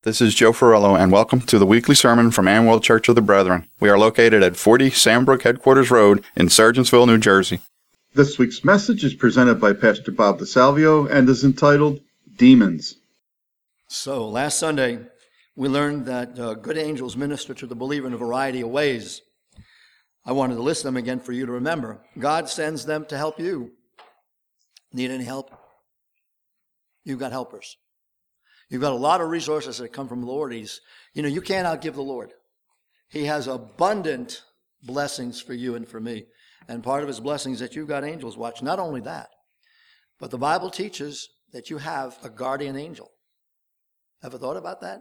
This is Joe Ferrello, and welcome to the weekly sermon from Amwell Church of the Brethren. We are located at 40 Sandbrook Headquarters Road in Sargentsville, New Jersey. This week's message is presented by Pastor Bob DeSalvio and is entitled Demons. So, last Sunday, we learned that good angels minister to the believer in a variety of ways. I wanted to list them again for you to remember. God sends them to help you. Need any help? You've got helpers. You've got a lot of resources that come from the Lord. You can't outgive the Lord. He has abundant blessings for you and for me. And part of his blessings is that you've got angels watch. Not only that, but the Bible teaches that you have a guardian angel. Ever thought about that?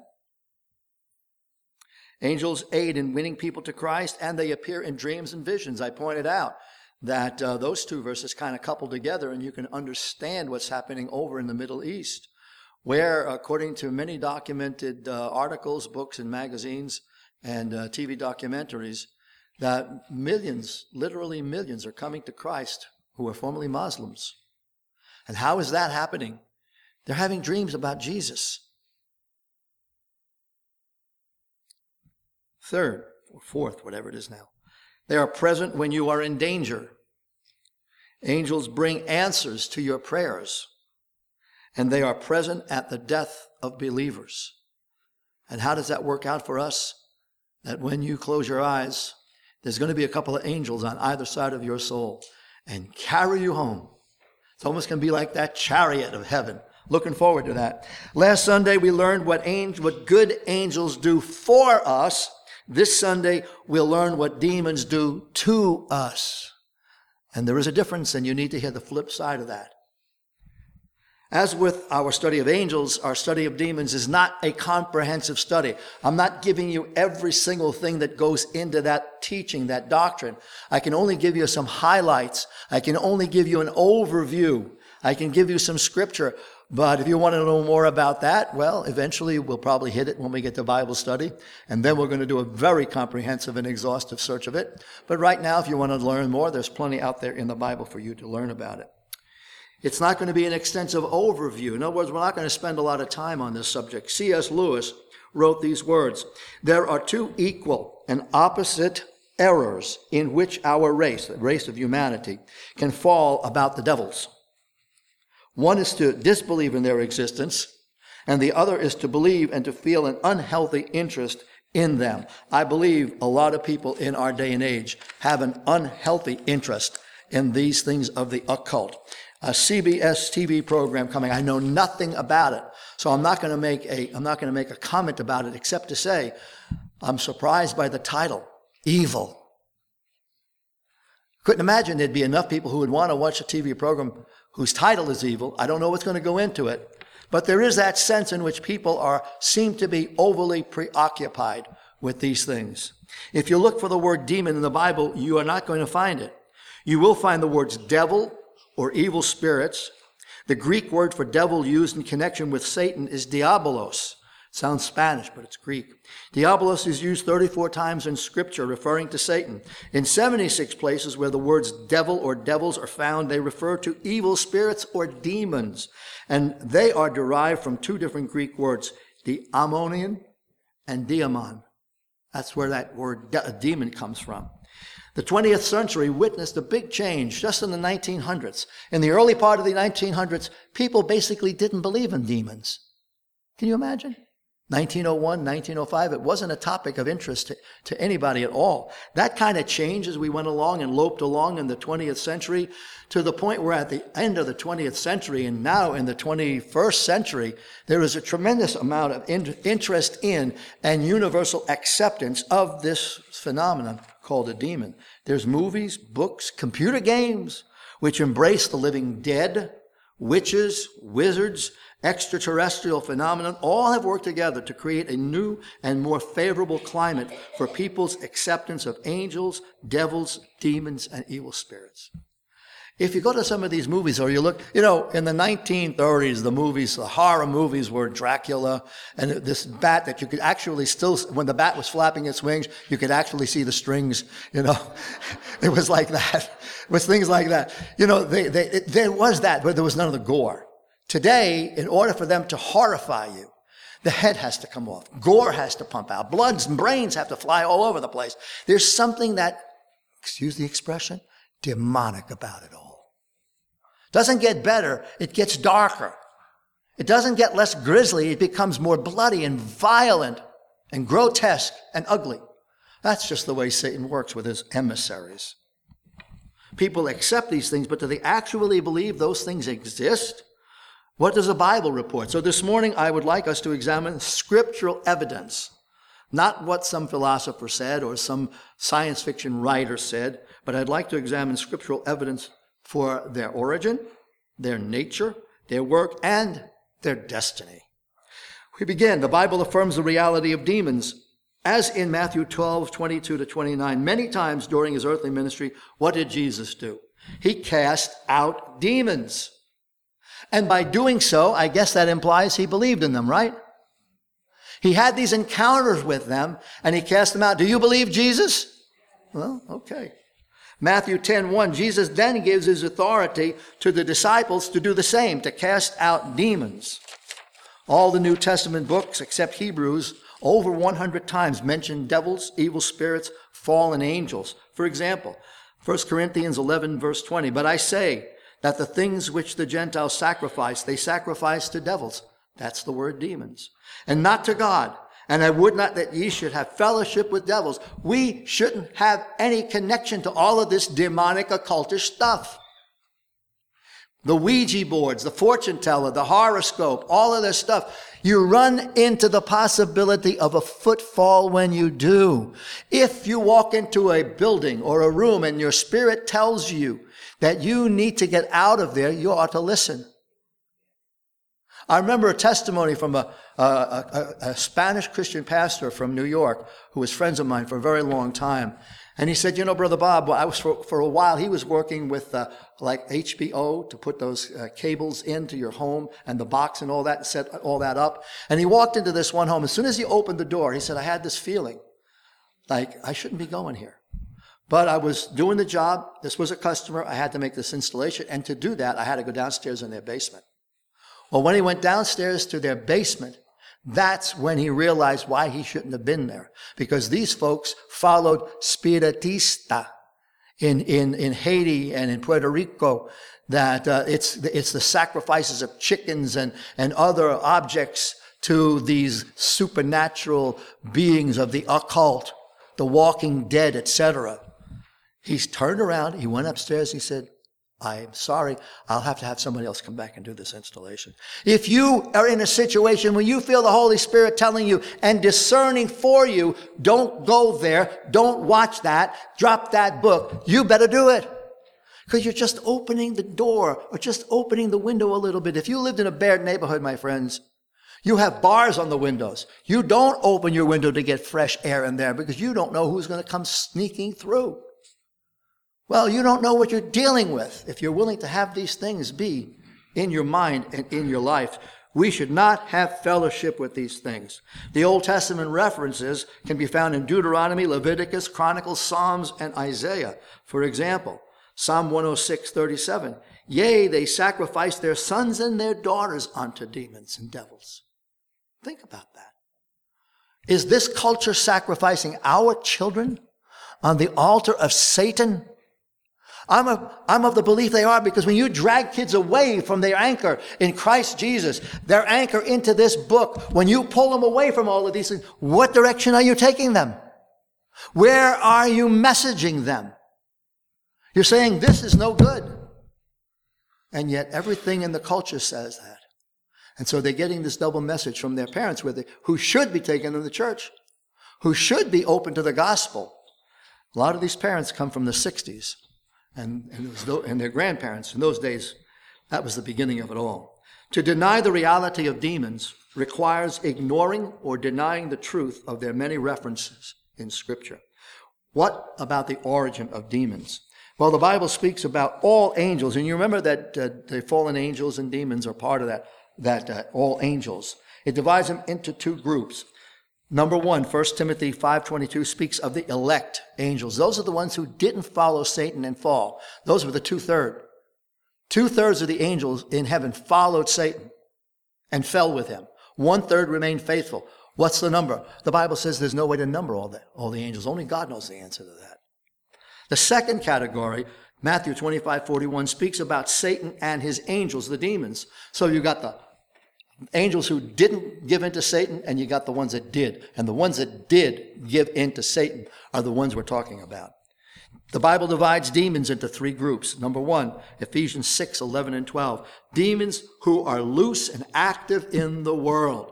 Angels aid in winning people to Christ, and they appear in dreams and visions. I pointed out that those two verses kind of couple together, and you can understand what's happening over in the Middle East, where, according to many documented articles, books, and magazines, and TV documentaries, that millions, literally millions, are coming to Christ who were formerly Muslims. And how is that happening? They're having dreams about Jesus. Third, or fourth, whatever it is now, they are present when you are in danger. Angels bring answers to your prayers, and they are present at the death of believers. And how does that work out for us? That when you close your eyes, there's going to be a couple of angels on either side of your soul and carry you home. It's almost going to be like that chariot of heaven. Looking forward to that. Last Sunday, we learned what good angels do for us. This Sunday, we'll learn what demons do to us. And there is a difference, and you need to hear the flip side of that. As with our study of angels, our study of demons is not a comprehensive study. I'm not giving you every single thing that goes into that teaching, that doctrine. I can only give you some highlights. I can only give you an overview. I can give you some scripture. But if you want to know more about that, well, eventually we'll probably hit it when we get to Bible study. And then we're going to do a very comprehensive and exhaustive search of it. But right now, if you want to learn more, there's plenty out there in the Bible for you to learn about it. It's not going to be an extensive overview. In other words, we're not going to spend a lot of time on this subject. C.S. Lewis wrote these words: "There are two equal and opposite errors in which our race, the race of humanity, can fall about the devils. One is to disbelieve in their existence, and the other is to believe and to feel an unhealthy interest in them." I believe a lot of people in our day and age have an unhealthy interest in these things of the occult. A CBS TV program coming. I know nothing about it, so I'm not going to make a comment about it except to say I'm surprised by the title, Evil. Couldn't imagine there'd be enough people who would want to watch a TV program whose title is Evil. I don't know what's going to go into it, but there is that sense in which people seem to be overly preoccupied with these things. If you look for the word demon in the Bible, you are not going to find it. You will find the words devil or evil spirits. The Greek word for devil used in connection with Satan is diabolos. Sounds Spanish, but it's Greek. Diabolos is used 34 times in Scripture, referring to Satan. In 76 places where the words devil or devils are found, they refer to evil spirits or demons. And they are derived from two different Greek words, daimonion and daemon. That's where that word demon comes from. The 20th century witnessed a big change just in the 1900s. In the early part of the 1900s, people basically didn't believe in demons. Can you imagine? 1901, 1905, it wasn't a topic of interest to anybody at all. That kind of change as we went along and loped along in the 20th century, to the point where at the end of the 20th century and now in the 21st century, there is a tremendous amount of interest in and universal acceptance of this phenomenon called a demon. There's movies, books, computer games which embrace the living dead, witches, wizards, extraterrestrial phenomenon. All have worked together to create a new and more favorable climate for people's acceptance of angels, devils, demons, and evil spirits. If you go to some of these movies, or you look, in the 1930s, the horror movies were Dracula and this bat that you could actually still, when the bat was flapping its wings, you could actually see the strings, It was like that. It was things like that. There was that, but there was none of the gore. Today, in order for them to horrify you, The head has to come off. Gore has to pump out. Bloods and brains have to fly all over the place. There's something that, excuse the expression, demonic about it all. Doesn't get better, it gets darker. It doesn't get less grisly, it becomes more bloody and violent and grotesque and ugly. That's just the way Satan works with his emissaries. People accept these things, but do they actually believe those things exist? What does the Bible report? So this morning I would like us to examine scriptural evidence, not what some philosopher said or some science fiction writer said, but I'd like to examine scriptural evidence for their origin, their nature, their work, and their destiny. We begin. The Bible affirms the reality of demons. As in Matthew 12:22-29, many times during his earthly ministry, what did Jesus do? He cast out demons. And by doing so, I guess that implies he believed in them, right? He had these encounters with them, and he cast them out. Do you believe Jesus? Well, okay. Matthew 10:1, Jesus then gives his authority to the disciples to do the same, to cast out demons. All the New Testament books, except Hebrews, over 100 times mention devils, evil spirits, fallen angels. For example, 1 Corinthians 11, verse 20, but I say that the things which the Gentiles sacrifice, they sacrifice to devils. That's the word demons. And not to God. And I would not that ye should have fellowship with devils. We shouldn't have any connection to all of this demonic occultish stuff. The Ouija boards, the fortune teller, the horoscope, all of this stuff. You run into the possibility of a footfall when you do. If you walk into a building or a room and your spirit tells you that you need to get out of there, you ought to listen. I remember a testimony from a Spanish Christian pastor from New York who was friends of mine for a very long time. And he said, you know, Brother Bob, I was for a while, he was working with like HBO to put those cables into your home and the box and all that, and set all that up. And he walked into this one home. As soon as he opened the door, he said, I had this feeling like I shouldn't be going here. But I was doing the job. This was a customer. I had to make this installation. And to do that, I had to go downstairs in their basement. Well, when he went downstairs to their basement, that's when he realized why he shouldn't have been there. Because these folks followed Spiritista in Haiti and in Puerto Rico, that it's the sacrifices of chickens and other objects to these supernatural beings of the occult, the walking dead, etc. He's turned around, he went upstairs, he said, I'm sorry, I'll have to have somebody else come back and do this installation. If you are in a situation where you feel the Holy Spirit telling you and discerning for you, don't go there, don't watch that, drop that book, you better do it. Because you're just opening the door or just opening the window a little bit. If you lived in a bad neighborhood, my friends, you have bars on the windows. You don't open your window to get fresh air in there because you don't know who's going to come sneaking through. Well, you don't know what you're dealing with if you're willing to have these things be in your mind and in your life. We should not have fellowship with these things. The Old Testament references can be found in Deuteronomy, Leviticus, Chronicles, Psalms, and Isaiah. For example, Psalm 106:37. Yea, they sacrifice their sons and their daughters unto demons and devils. Think about that. Is this culture sacrificing our children on the altar of Satan? I'm of the belief they are, because when you drag kids away from their anchor in Christ Jesus, their anchor into this book, when you pull them away from all of these things, what direction are you taking them? Where are you messaging them? You're saying this is no good. And yet everything in the culture says that. And so they're getting this double message from their parents who should be taken them to church, who should be open to the gospel. A lot of these parents come from the 60s. And their grandparents, in those days, that was the beginning of it all. To deny the reality of demons requires ignoring or denying the truth of their many references in Scripture. What about the origin of demons? Well, the Bible speaks about all angels, and you remember that the fallen angels and demons are part of that all angels. It divides them into two groups. Number one, 1 Timothy 5:22 speaks of the elect angels. Those are the ones who didn't follow Satan and fall. Those were the 2/3. 2/3 of the angels in heaven followed Satan and fell with him. 1/3 remain faithful. What's the number? The Bible says there's no way to number all the angels. Only God knows the answer to that. The second category, Matthew 25:41, speaks about Satan and his angels, the demons. So you got the angels who didn't give in to Satan, and you got the ones that did. And the ones that did give in to Satan are the ones we're talking about. The Bible divides demons into 3 groups. Number 1, Ephesians 6:11 and 12. Demons who are loose and active in the world.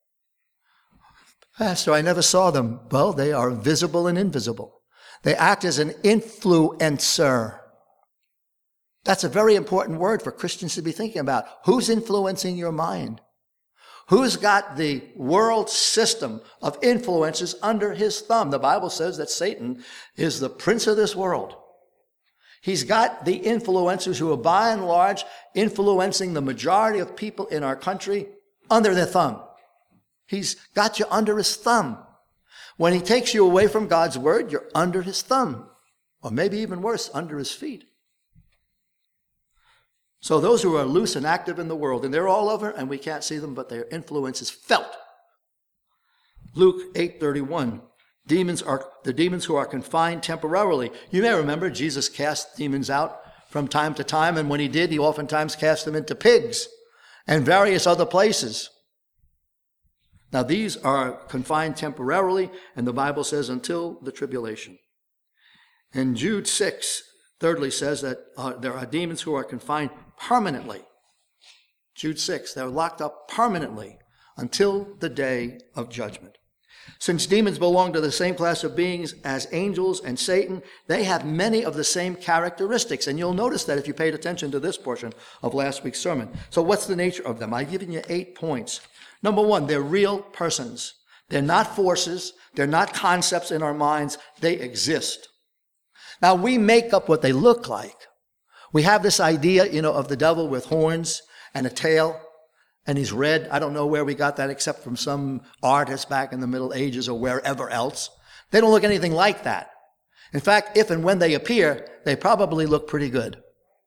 Pastor, I never saw them. Well, they are visible and invisible. They act as an influencer. That's a very important word for Christians to be thinking about. Who's influencing your mind? Who's got the world system of influences under his thumb? The Bible says that Satan is the prince of this world. He's got the influencers who are by and large influencing the majority of people in our country under their thumb. He's got you under his thumb. When he takes you away from God's word, you're under his thumb. Or maybe even worse, under his feet. So those who are loose and active in the world, and they're all over, and we can't see them, but their influence is felt. Luke 8:31, the demons who are confined temporarily. You may remember Jesus cast demons out from time to time, and when he did, he oftentimes cast them into pigs and various other places. Now these are confined temporarily, and the Bible says until the tribulation. And Jude 6, thirdly, says that there are demons who are confined permanently. Jude 6, they're locked up permanently until the day of judgment. Since demons belong to the same class of beings as angels and Satan, they have many of the same characteristics. And you'll notice that if you paid attention to this portion of last week's sermon. So what's the nature of them? I've given you 8 points. Number 1, they're real persons. They're not forces. They're not concepts in our minds. They exist. Now, we make up what they look like. We have this idea, of the devil with horns and a tail, and he's red. I don't know where we got that except from some artist back in the Middle Ages or wherever else. They don't look anything like that. In fact, if and when they appear, they probably look pretty good.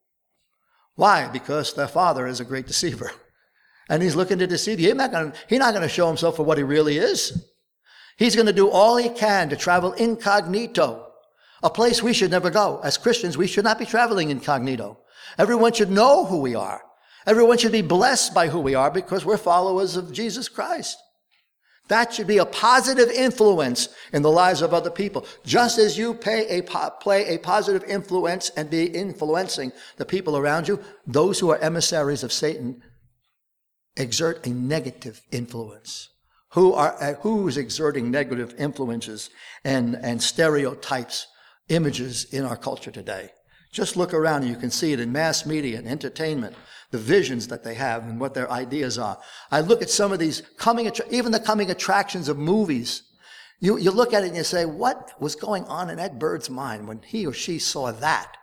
Why? Because their father is a great deceiver. And he's looking to deceive you. He's not going to show himself for what he really is. He's going to do all he can to travel incognito. A place we should never go. As Christians, we should not be traveling incognito. Everyone should know who we are. Everyone should be blessed by who we are because we're followers of Jesus Christ. That should be a positive influence in the lives of other people. Just as you play a positive influence and be influencing the people around you, those who are emissaries of Satan exert a negative influence. Who's exerting negative influences and stereotypes, images in our culture today? Just look around and you can see it in mass media and entertainment, the visions that they have and what their ideas are. I look at some of these even the coming attractions of movies. You look at it and you say, what was going on in Ed Bird's mind when he or she saw that?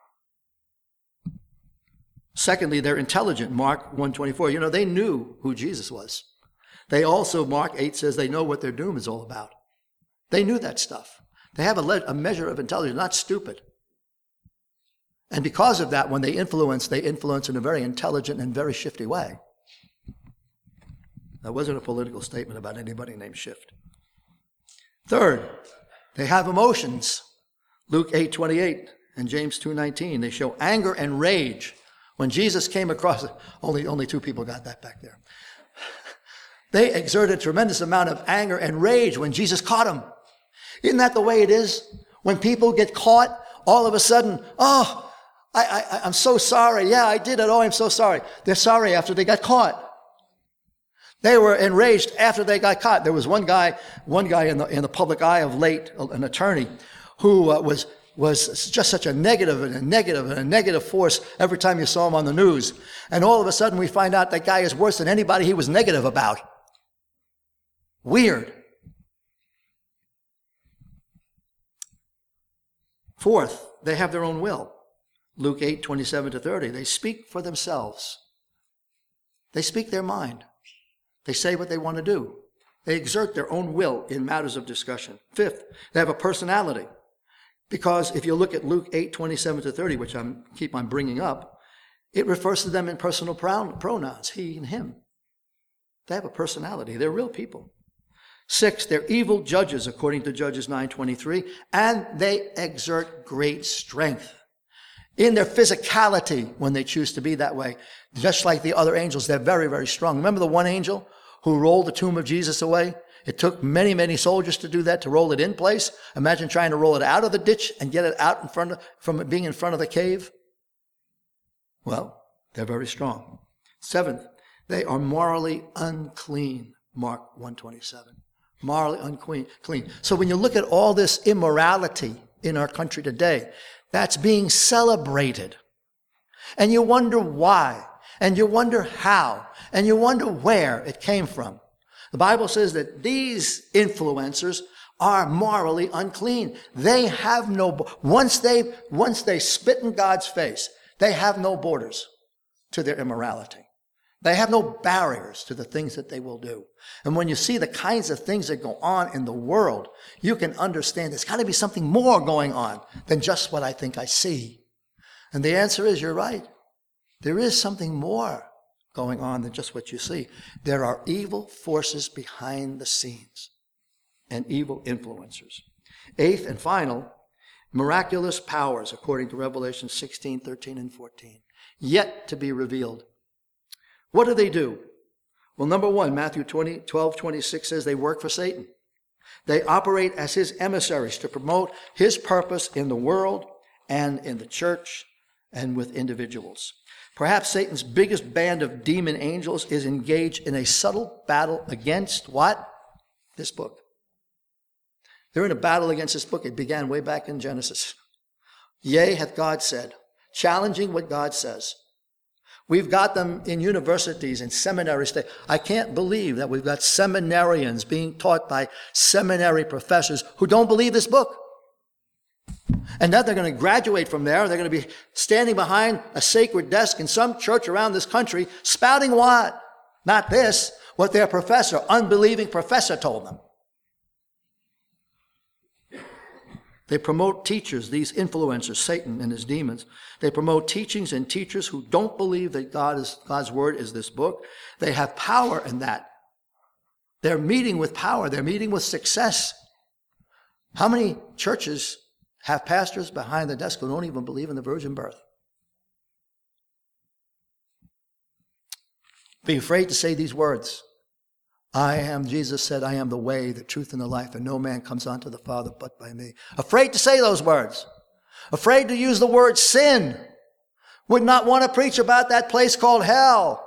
Secondly, they're intelligent. Mark 1:24. They knew who Jesus was. They also, Mark 8 says, they know what their doom is all about. They knew that stuff. They have a measure of intelligence, not stupid. And because of that, when they influence in a very intelligent and very shifty way. That wasn't a political statement about anybody named Shift. Third, they have emotions. Luke 8:28 and James 2:19. They show anger and rage. When Jesus came across, only 2 people got that back there. They exerted a tremendous amount of anger and rage when Jesus caught them. Isn't that the way it is? When people get caught, all of a sudden, I'm so sorry. Yeah, I did it. Oh, I'm so sorry. They're sorry after they got caught. They were enraged after they got caught. There was one guy in the public eye of late, an attorney, who was just such a negative force every time you saw him on the news. And all of a sudden we find out that guy is worse than anybody he was negative about. Weird. Fourth, they have their own will. Luke 8:27-30. They speak for themselves. They speak their mind. They say what they want to do. They exert their own will in matters of discussion. Fifth, they have a personality. Because if you look at Luke 8:27-30, which I keep on bringing up, it refers to them in personal pronouns, he and him. They have a personality. They're real people. 6, they're evil judges, according to Judges 9:23, and they exert great strength in their physicality when they choose to be that way. Just like the other angels, they're very, very strong. Remember the one angel who rolled the tomb of Jesus away? It took many, many soldiers to do that, to roll it in place. Imagine trying to roll it out of the ditch and get it out from it being in front of the cave. Well, they're very strong. 7th, they are morally unclean. Mark 1:27. Morally unclean. So when you look at all this immorality in our country today, that's being celebrated. And you wonder why, and you wonder how, and you wonder where it came from. The Bible says that these influencers are morally unclean. They have once they spit in God's face, they have no borders to their immorality. They have no barriers to the things that they will do. And when you see the kinds of things that go on in the world, you can understand there's got to be something more going on than just what I think I see. And the answer is, you're right. There is something more going on than just what you see. There are evil forces behind the scenes and evil influencers. 8th and final, miraculous powers, according to Revelation 16:13 and 14, yet to be revealed. What do? Well, number 1, Matthew 12:26 says they work for Satan. They operate as his emissaries to promote his purpose in the world and in the church and with individuals. Perhaps Satan's biggest band of demon angels is engaged in a subtle battle against what? This book. They're in a battle against this book. It began way back in Genesis. Yea, hath God said, challenging what God says. We've got them in universities and seminaries. I can't believe that we've got seminarians being taught by seminary professors who don't believe this book. And that they're going to graduate from there. They're going to be standing behind a sacred desk in some church around this country, spouting what? Not this, what their professor, unbelieving professor, told them. They promote teachers, these influencers, Satan and his demons. They promote teachings and teachers who don't believe that God's word is this book. They have power in that. They're meeting with power. They're meeting with success. How many churches have pastors behind the desk who don't even believe in the virgin birth? Be afraid to say these words. Jesus said, I am the way, the truth, and the life, and no man comes unto the Father but by me. Afraid to say those words. Afraid to use the word sin. Would not want to preach about that place called hell.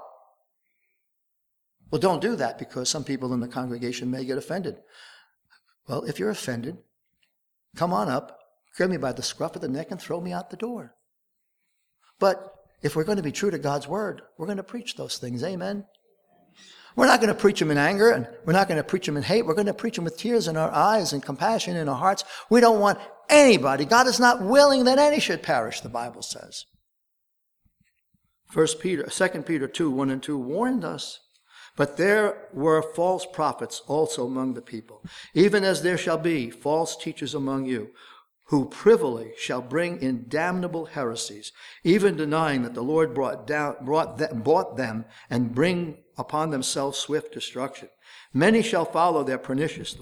Well, don't do that, because some people in the congregation may get offended. Well, if you're offended, come on up, grab me by the scruff of the neck, and throw me out the door. But if we're going to be true to God's word, we're going to preach those things. Amen? We're not going to preach them in anger, and we're not going to preach them in hate. We're going to preach them with tears in our eyes and compassion in our hearts. We don't want anybody. God is not willing that any should perish, the Bible says. 2 Peter 2, 1 and 2 warned us. But there were false prophets also among the people, even as there shall be false teachers among you, who privily shall bring in damnable heresies, even denying that the Lord bought them and bring upon themselves swift destruction. Many shall follow their pernicious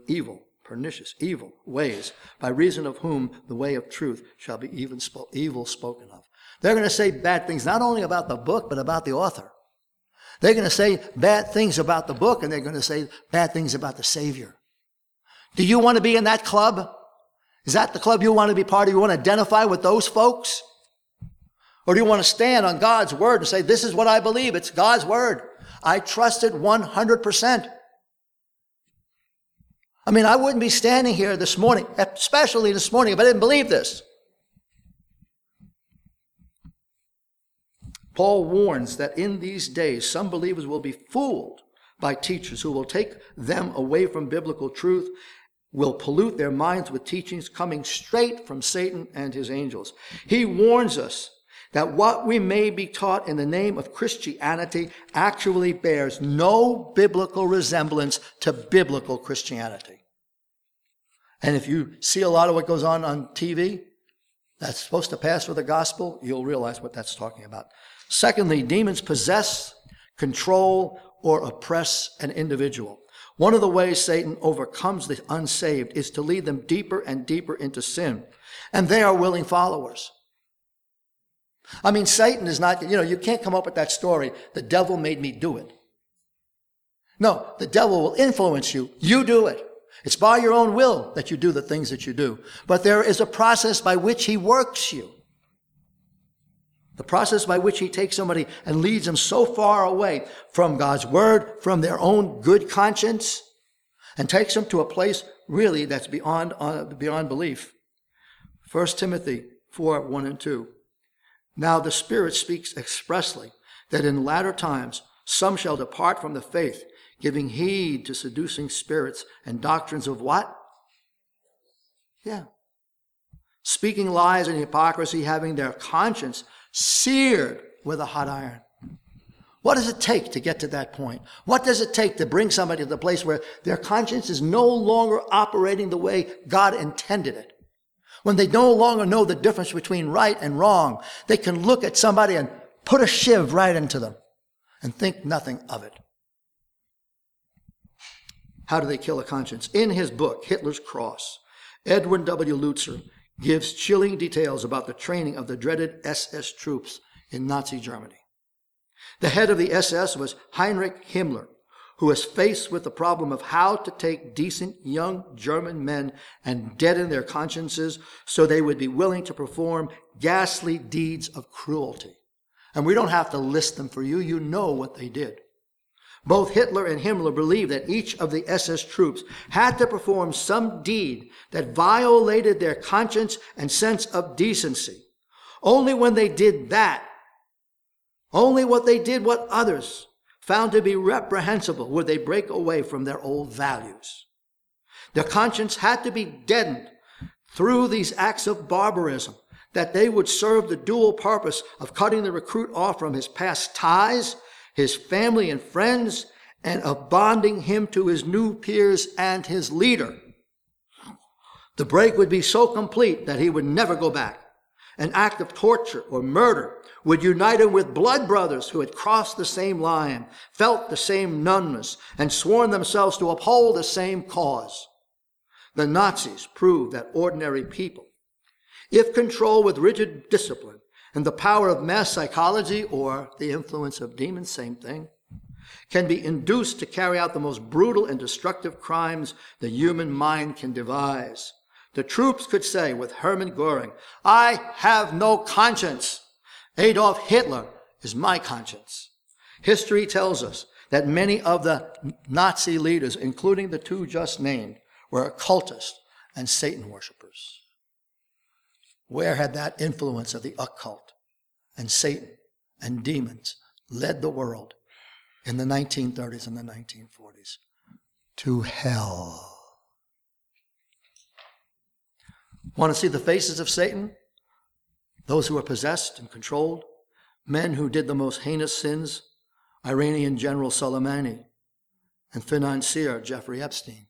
ways, by reason of whom the way of truth shall be evil spoken of. They're going to say bad things, not only about the book, but about the author. They're going to say bad things about the book, and they're going to say bad things about the Savior. Do you want to be in that club? Is that the club you want to be part of? You want to identify with those folks? Or do you want to stand on God's word and say, this is what I believe. It's God's word. I trust it 100%. I mean, I wouldn't be standing here this morning, especially this morning, if I didn't believe this. Paul warns that in these days, some believers will be fooled by teachers who will take them away from biblical truth, will pollute their minds with teachings coming straight from Satan and his angels. He warns us that what we may be taught in the name of Christianity actually bears no biblical resemblance to biblical Christianity. And if you see a lot of what goes on TV, that's supposed to pass for the gospel, you'll realize what that's talking about. Secondly, demons possess, control, or oppress an individual. One of the ways Satan overcomes the unsaved is to lead them deeper and deeper into sin. And they are willing followers. I mean, Satan is not, you can't come up with that story, the devil made me do it. No, the devil will influence you. You do it. It's by your own will that you do the things that you do. But there is a process by which he works you. The process by which he takes somebody and leads them so far away from God's word, from their own good conscience, and takes them to a place really that's beyond belief. 1 Timothy 4:1-2. Now the Spirit speaks expressly that in latter times some shall depart from the faith, giving heed to seducing spirits and doctrines of what? Yeah. Speaking lies and hypocrisy, having their conscience seared with a hot iron. What does it take to get to that point? What does it take to bring somebody to the place where their conscience is no longer operating the way God intended it? When they no longer know the difference between right and wrong, they can look at somebody and put a shiv right into them and think nothing of it. How do they kill a conscience? In his book, Hitler's Cross, Edwin W. Lutzer gives chilling details about the training of the dreaded SS troops in Nazi Germany. The head of the SS was Heinrich Himmler, who was faced with the problem of how to take decent young German men and deaden their consciences so they would be willing to perform ghastly deeds of cruelty. And we don't have to list them for you. You know what they did. Both Hitler and Himmler believed that each of the SS troops had to perform some deed that violated their conscience and sense of decency. Only when they did that, only what they did what others found to be reprehensible would they break away from their old values. Their conscience had to be deadened through these acts of barbarism, that they would serve the dual purpose of cutting the recruit off from his past ties, his family and friends, and of bonding him to his new peers and his leader. The break would be so complete that he would never go back. An act of torture or murder would unite him with blood brothers who had crossed the same line, felt the same numbness, and sworn themselves to uphold the same cause. The Nazis proved that ordinary people, if controlled with rigid discipline, and the power of mass psychology or the influence of demons, same thing, can be induced to carry out the most brutal and destructive crimes the human mind can devise. The troops could say with Hermann Goering, "I have no conscience. Adolf Hitler is my conscience." History tells us that many of the Nazi leaders, including the two just named, were occultists and Satan worshipers. Where had that influence of the occult and Satan and demons led the world in the 1930s and the 1940s? To hell. Want to see the faces of Satan? Those who are possessed and controlled? Men who did the most heinous sins? Iranian General Soleimani and financier Jeffrey Epstein.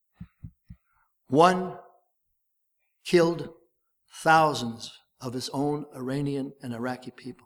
One killed thousands of his own Iranian and Iraqi people.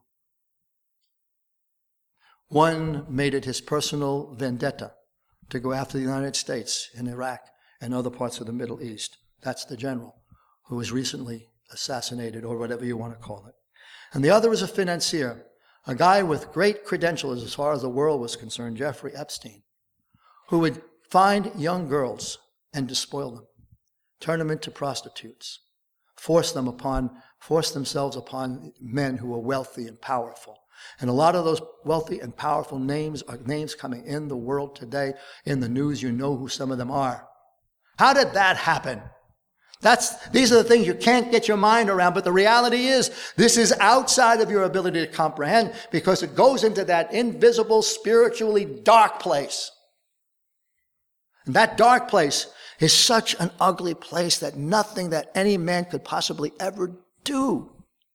One made it his personal vendetta to go after the United States in Iraq and other parts of the Middle East. That's the general who was recently assassinated, or whatever you want to call it. And the other is a financier, a guy with great credentials as far as the world was concerned, Jeffrey Epstein, who would find young girls and despoil them, turn them into prostitutes, force themselves upon men who were wealthy and powerful. And a lot of those wealthy and powerful names are names coming in the world today. In the news, you know who some of them are. How did that happen? These are the things you can't get your mind around, but the reality is this is outside of your ability to comprehend, because it goes into that invisible, spiritually dark place. And that dark place is such an ugly place that nothing that any man could possibly ever do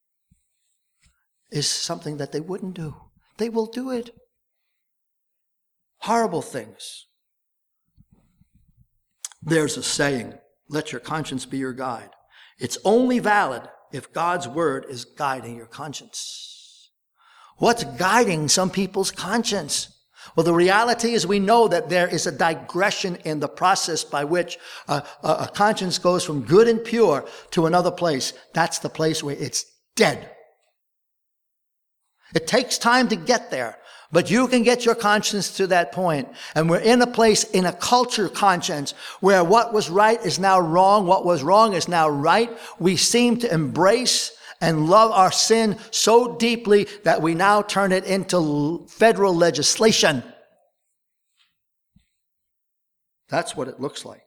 is something that they wouldn't do. They will do it. Horrible things. There's a saying, let your conscience be your guide. It's only valid if God's word is guiding your conscience. What's guiding some people's conscience? Well, the reality is we know that there is a digression in the process by which a conscience goes from good and pure to another place. That's the place where it's dead. It takes time to get there, but you can get your conscience to that point. And we're in a place, in a culture conscience, where what was right is now wrong, what was wrong is now right. We seem to embrace and love our sin so deeply that we now turn it into federal legislation. That's what it looks like.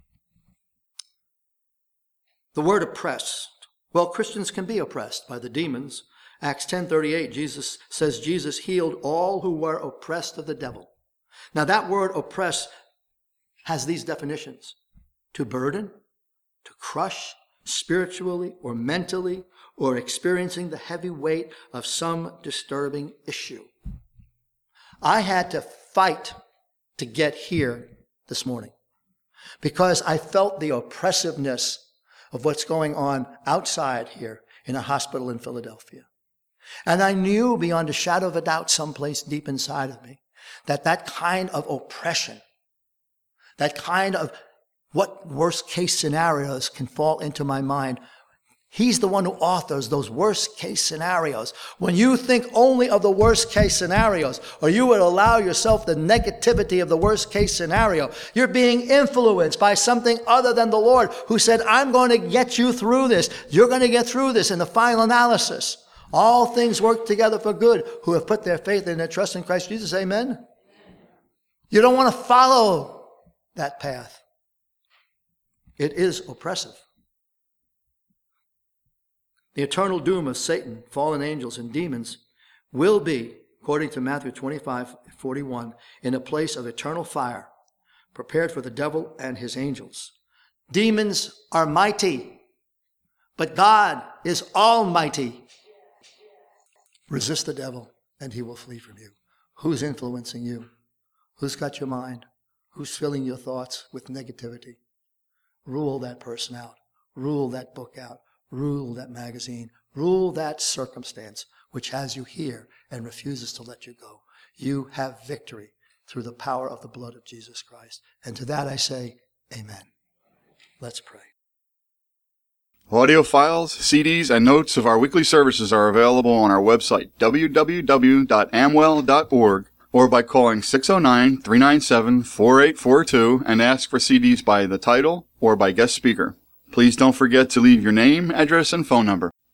The word oppressed. Well, Christians can be oppressed by the demons. Acts 10:38, Jesus says Jesus healed all who were oppressed of the devil. Now that word oppress has these definitions: to burden, to crush, spiritually or mentally, or experiencing the heavy weight of some disturbing issue. I had to fight to get here this morning because I felt the oppressiveness of what's going on outside here in a hospital in Philadelphia. And I knew beyond a shadow of a doubt someplace deep inside of me that that kind of oppression, that kind of what worst case scenarios can fall into my mind. He's the one who authors those worst case scenarios. When you think only of the worst case scenarios, or you would allow yourself the negativity of the worst case scenario, you're being influenced by something other than the Lord, who said, I'm going to get you through this. You're going to get through this in the final analysis. All things work together for good who have put their faith and their trust in Christ Jesus. Amen? You don't want to follow that path. It is oppressive. The eternal doom of Satan, fallen angels, and demons will be, according to Matthew 25:41, in a place of eternal fire, prepared for the devil and his angels. Demons are mighty, but God is almighty. Resist the devil, and he will flee from you. Who's influencing you? Who's got your mind? Who's filling your thoughts with negativity? Rule that person out. Rule that book out. Rule that magazine. Rule that circumstance which has you here and refuses to let you go. You have victory through the power of the blood of Jesus Christ. And to that I say, amen. Let's pray. Audio files, CDs, and notes of our weekly services are available on our website, www.amwell.org, or by calling 609-397-4842 and ask for CDs by the title or by guest speaker. Please don't forget to leave your name, address, and phone number.